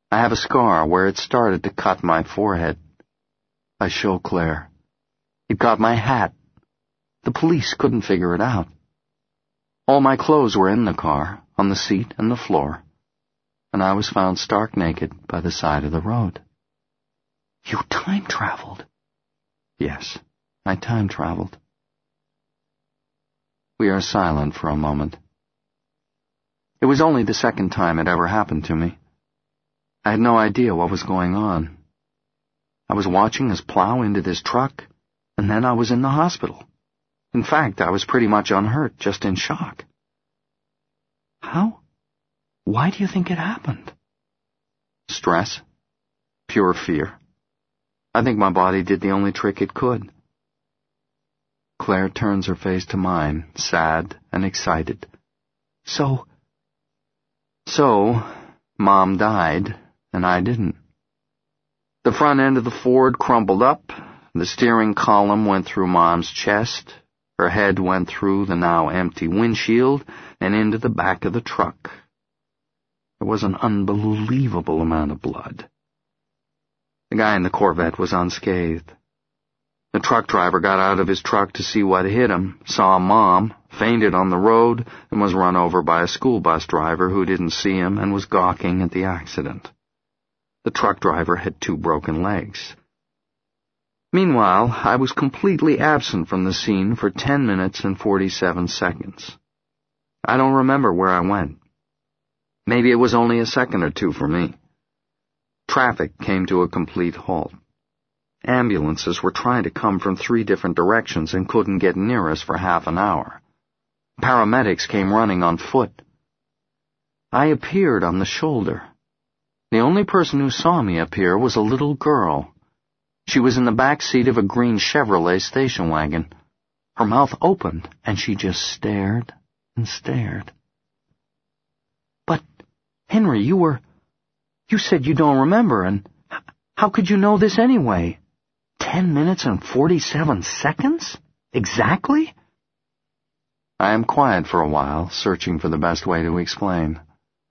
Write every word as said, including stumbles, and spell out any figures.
I have a scar where it started to cut my forehead. I show Claire. It got my hat. The police couldn't figure it out. All my clothes were in the car, on the seat and the floor, and I was found stark naked by the side of the road. You time-traveled? Yes, I time-traveled. We are silent for a moment. It was only the second time it ever happened to me. I had no idea what was going on. I was watching us plow into this truck, and then I was in the hospital. In fact, I was pretty much unhurt, just in shock. How? Why do you think it happened? Stress. Pure fear. I think my body did the only trick it could. Claire turns her face to mine, sad and excited. So... So, Mom died, and I didn't. The front end of the Ford crumpled up, the steering column went through Mom's chest, her head went through the now empty windshield, and into the back of the truck. There was an unbelievable amount of blood. The guy in the Corvette was unscathed. The truck driver got out of his truck to see what hit him, saw Mom, fainted on the road, and was run over by a school bus driver who didn't see him and was gawking at the accident. The truck driver had two broken legs. Meanwhile, I was completely absent from the scene for ten minutes and forty-seven seconds. I don't remember where I went. Maybe it was only a second or two for me. Traffic came to a complete halt. Ambulances were trying to come from three different directions and couldn't get near us for half an hour. Paramedics came running on foot. I appeared on the shoulder. The only person who saw me appear was a little girl. She was in the back seat of a green Chevrolet station wagon. Her mouth opened, and she just stared and stared. But, Henry, you were... You said you don't remember, and how could you know this anyway? Ten minutes and forty-seven seconds? Exactly? I am quiet for a while, searching for the best way to explain.